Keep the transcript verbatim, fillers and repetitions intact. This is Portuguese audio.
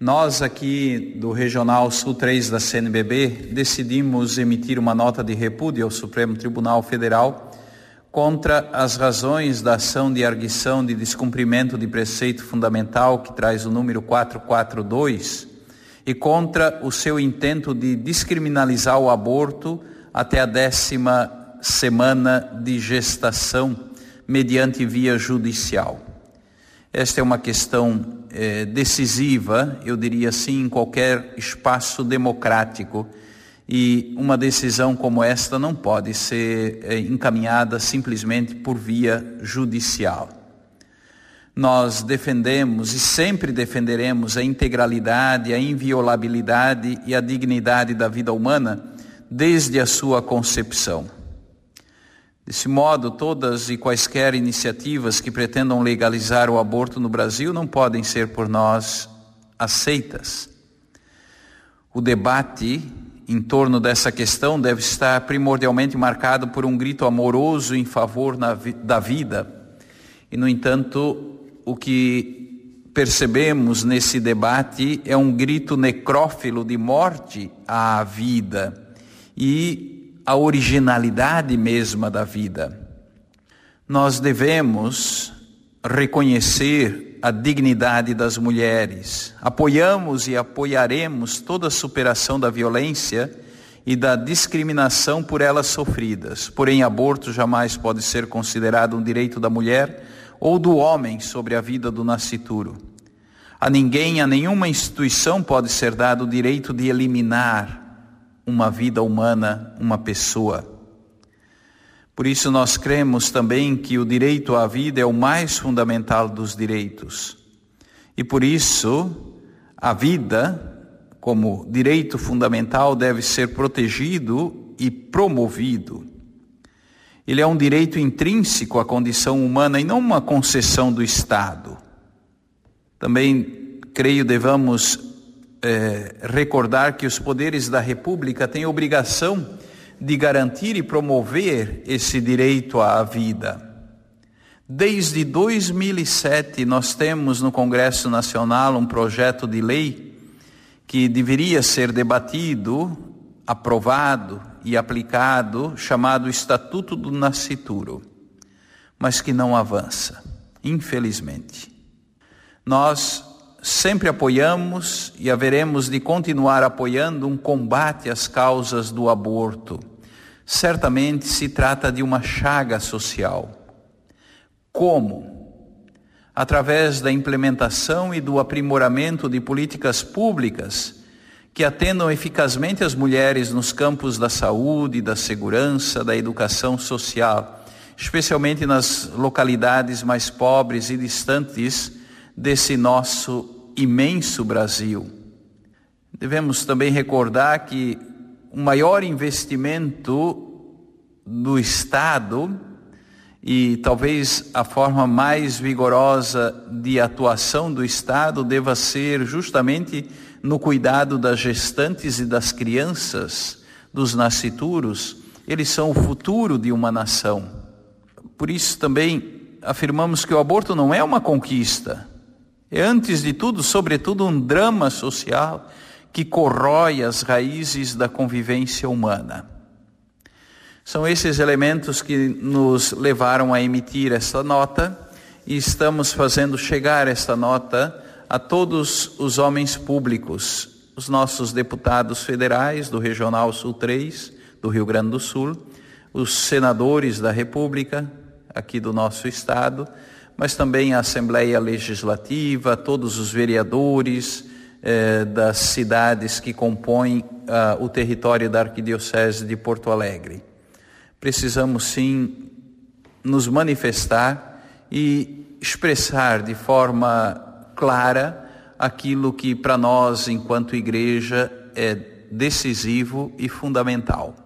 Nós aqui do Regional Sul três da C N B B decidimos emitir uma nota de repúdio ao Supremo Tribunal Federal contra as razões da ação de arguição de descumprimento de preceito fundamental que traz o número quatrocentos e quarenta e dois e contra o seu intento de descriminalizar o aborto até a décima semana de gestação mediante via judicial. Esta é uma questão eh, decisiva, eu diria assim, em qualquer espaço democrático, e uma decisão como esta não pode ser eh, encaminhada simplesmente por via judicial. Nós defendemos e sempre defenderemos a integralidade, a inviolabilidade e a dignidade da vida humana desde a sua concepção. Desse modo, todas e quaisquer iniciativas que pretendam legalizar o aborto no Brasil não podem ser por nós aceitas. O debate em torno dessa questão deve estar primordialmente marcado por um grito amoroso em favor na vi- da vida. E, no entanto, o que percebemos nesse debate é um grito necrófilo de morte à vida e a originalidade mesma da vida. Nós devemos reconhecer a dignidade das mulheres. Apoiamos e apoiaremos toda a superação da violência e da discriminação por elas sofridas. Porém, aborto jamais pode ser considerado um direito da mulher ou do homem sobre a vida do nascituro. A ninguém, a nenhuma instituição pode ser dado o direito de eliminar uma vida humana, uma pessoa. Por isso nós cremos também que o direito à vida é o mais fundamental dos direitos. E por isso a vida, como direito fundamental, deve ser protegido e promovido. Ele é um direito intrínseco à condição humana e não uma concessão do Estado. Também creio devamos É, recordar que os poderes da República têm obrigação de garantir e promover esse direito à vida. Desde dois mil e sete, nós temos no Congresso Nacional um projeto de lei que deveria ser debatido, aprovado e aplicado, chamado Estatuto do Nascituro, mas que não avança, infelizmente. Nós sempre apoiamos e haveremos de continuar apoiando um combate às causas do aborto. Certamente se trata de uma chaga social. Como? Através da implementação e do aprimoramento de políticas públicas que atendam eficazmente as mulheres nos campos da saúde, da segurança, da educação social, especialmente nas localidades mais pobres e distantes desse nosso imenso Brasil. Devemos também recordar que o maior investimento do Estado e talvez a forma mais vigorosa de atuação do Estado deva ser justamente no cuidado das gestantes e das crianças, dos nascituros. Eles são o futuro de uma nação. Por isso também afirmamos que o aborto não é uma conquista. É, antes de tudo, sobretudo, um drama social que corrói as raízes da convivência humana. São esses elementos que nos levaram a emitir esta nota e estamos fazendo chegar esta nota a todos os homens públicos, os nossos deputados federais do Regional Sul três, do Rio Grande do Sul, os senadores da República, aqui do nosso estado, mas também a Assembleia Legislativa, todos os vereadores eh, das cidades que compõem ah, o território da Arquidiocese de Porto Alegre. Precisamos sim nos manifestar e expressar de forma clara aquilo que para nós, enquanto igreja, é decisivo e fundamental.